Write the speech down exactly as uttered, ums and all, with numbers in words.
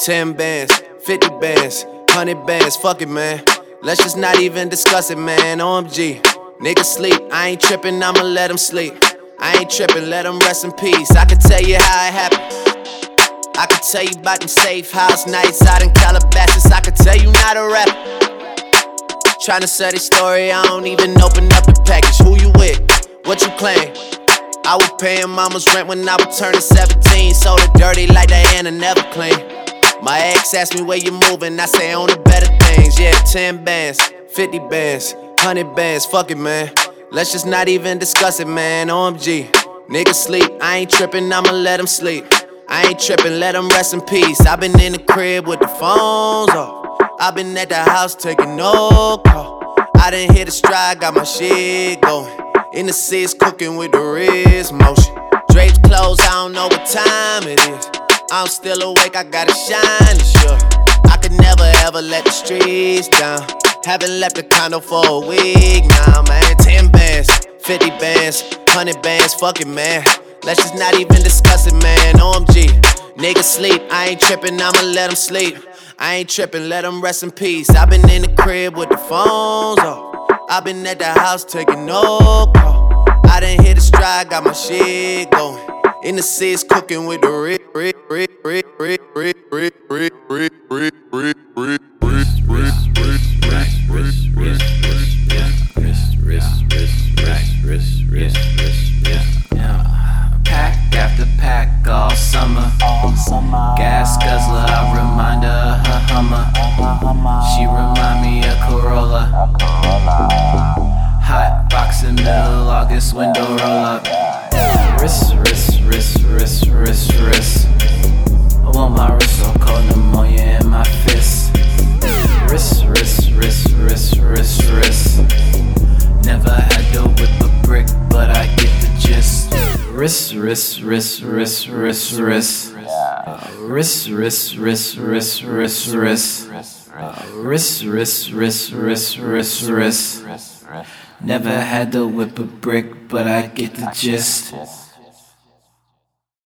ten bands, fifty bands, one hundred bands, fuck it, man. Let's just not even discuss it, man. O M G, nigga sleep. I ain't trippin', I'ma let him sleep. I ain't trippin', let him rest in peace. I can tell you how it happened. I can tell you about them safe house nights out in Calabasas. I can tell you not a rap. Tryna sell this story, I don't even open up the package. Who you with? What you claim? I was paying mama's rent when I was turning seventeen. Sold it dirty like Diana, never clean. My ex asked me where you moving, I say on the better things. Yeah, ten bands, fifty bands, one hundred bands, fuck it, man. Let's just not even discuss it, man. O M G, nigga sleep. I ain't trippin', I'ma let him sleep. I ain't trippin', let him rest in peace. I been in the crib with the phones off. I been at the house taking no call. I done hit a stride, got my shit going. In the seats cooking with the wrist motion. Drapes closed, I don't know what time it is. I'm still awake, I gotta shine, sure. I could never ever let the streets down. Haven't left the condo for a week now, man. Ten bands, fifty bands, one hundred bands, fuck it, man. Let's just not even discuss it, man. O M G, nigga sleep. I ain't trippin', I'ma let him sleep. I ain't trippin', let him rest in peace. I been in the crib with the phones off. I been at the house taking no call. I done hit a stride, got my shit going. In the seats cooking with the rick, rick, rick, rick, rick, rick, rick, rick, rick, rick, rick, rick, Pack after pack all summer. Gas guzzler, I remind her of her Hummer. She remind me of Corolla. Hot box in middle August, window roll up. Wrist, wrist, wrist, wrist, wrist, wrist. I want my wrist so cold, pneumonia in my fist. Wrist, wrist, wrist, wrist, wrist, wrist. Never had to whip a brick, but I get the gist. Wrist, wrist, wrist, wrist, wrist, wrist. Wrist, wrist, wrist, wrist, wrist, wrist. Wrist, wrist, wrist, wrist, wrist, wrist. Never had to whip a brick, but I get the gist.